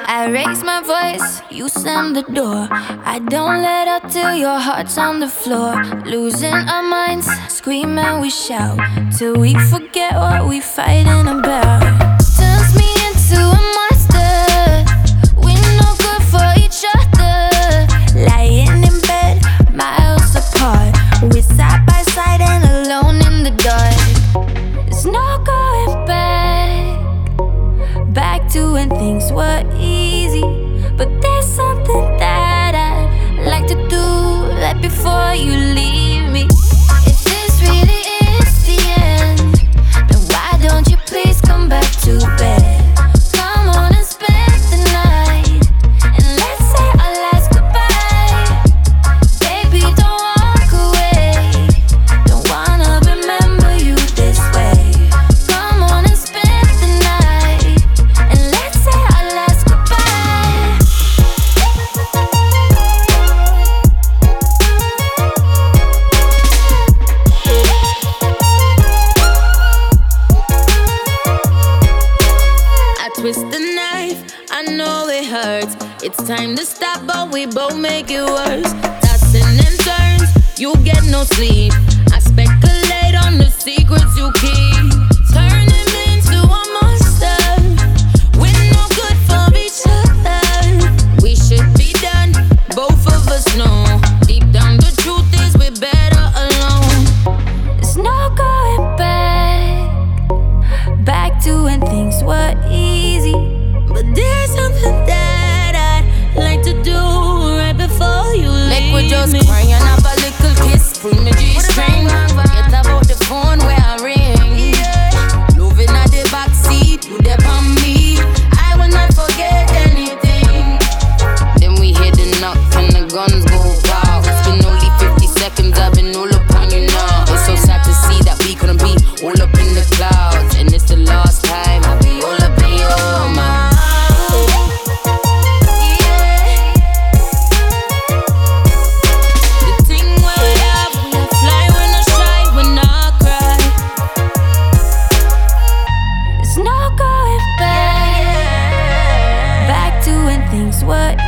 I raise my voice, you slam the door. I don't let up till your heart's on the floor. Losing our minds, scream and we shout till we forget what we fighting about. Turns me into a monster. We're no good for each other. Lying in bed, miles apart. We're side by side and alone in the dark. There's no going back to when things were easy. But there's something that I'd like to do right before you leave me. If this really is the end, then why don't you please come back to bed? Come on and spend the night, and let's say our last goodbye. Baby, don't walk away. Don't wanna remember you this way. Come on and spend the night, and let's say our last goodbye. I twist the knife, I know it hurts. It's time to stop, but we both make it worse. Tossing and turns, you get no sleep. I speculate on the secrets you keep. Turning me into a monster. We're no good for each other. We should be done, both of us know. Deep down the truth is we're better alone. There's no going back to when things were easy. But there's something that I'd like to do right before you leave me. Make we just cry and have a little kiss. Pull me G-string. Forget about the phone where I ring. Loving at the backseat, you there on me. I will not forget anything. Then we hear the knock and the guns go wow. It's been only 50 seconds, I've been all up on you now. It's so sad to see that we couldn't be all up in the clouds. And it's the last time I'll be all up in your mind. The thing where we have, we fly when I shine, when I cry. There's no going back to when things were